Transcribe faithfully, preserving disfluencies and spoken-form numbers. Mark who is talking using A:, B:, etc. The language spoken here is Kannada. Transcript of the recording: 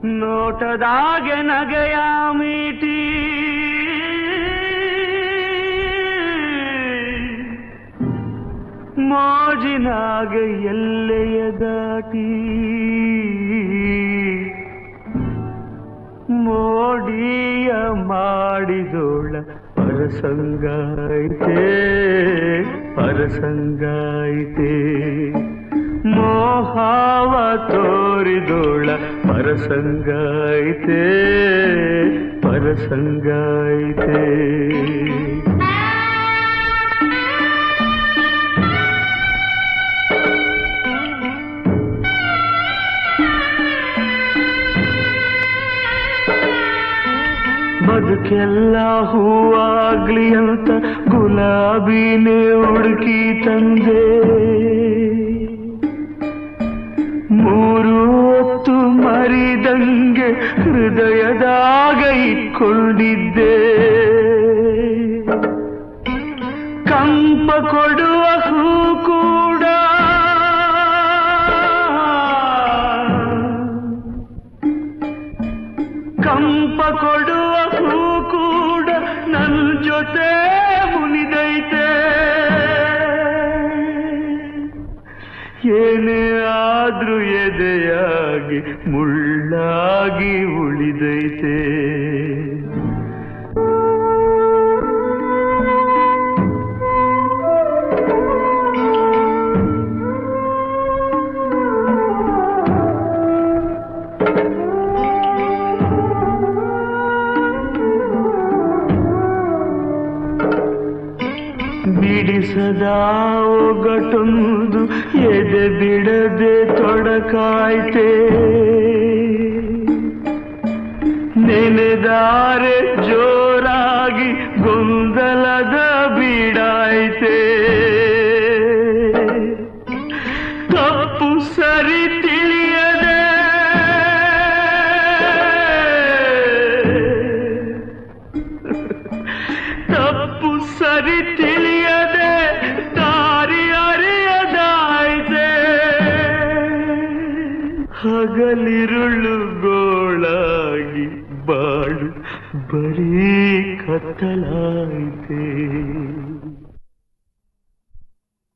A: ನೋಟದಾಗೆ ನಗೆಯ ಮೀಟಿ ಮೋಜಿನಾಗೆ ಎಲ್ಲೆಯ ದಾಟಿ ಮೋಡಿಯ ಮಾಡಿದೋಳ ಪರಸಂಗಾಯಿತೆ ಪರಸಂಗಾಯಿತೆ ಮೋಹಾವ ತೋರಿದೋಳ ಪರಸಂಗಾಯಿತೆ ಪರಸಂಗಾಯಿತೆ ಬದುಕೆಲ್ಲ ಹೂವಾಗ್ಲಿ ಅಂತ ಗುಲಾಬಿನೇ ಹುಡುಕಿ ತಂದೆ ಮೂರು ಹೊತ್ತು ಮರಿದಂಗೆ ಹೃದಯದಾಗ ಇಟ್ಕೊಂಡಿದ್ದೆ ಕಂಪ ಕೊಡುವ ಹೂ ಕೂಡ ಕಂಪ ಕೊಡುವ ಹೂ ಕೂಡ ನನ್ನ ಜೊತೆ ಮುನಿದೈತೆ ಏನೇ ಆದ್ರೂ ಎದೆಯಾಗಿ ಮುಳ್ಳಾಗಿ ಉಳಿದೈತೆ ಬಿಡಿಸದ ಒಗಟೊಂದು ಎದೆ ಬಿಡದೆ ತೊಡಕಾಯ್ತೆ ನೆನೆದಾರೆ ಜೋರಾಗಿ ಗೊಂದಲದ ಬೀಡಾಯ್ತೆ ತಪ್ಪು ಸರಿ ತಿಳಿಯದೆ ತಪ್ಪು ಸರಿ ತಿಳಿಯದೆ ದಾರಿ ಅರಿಯದಾಯ್ತೆ ಹಗಲಿರುಳು ಗೋಳಾಗಿ ಬಾಳು ಬರೀ ಕತ್ತಲಾಯ್ತೆ.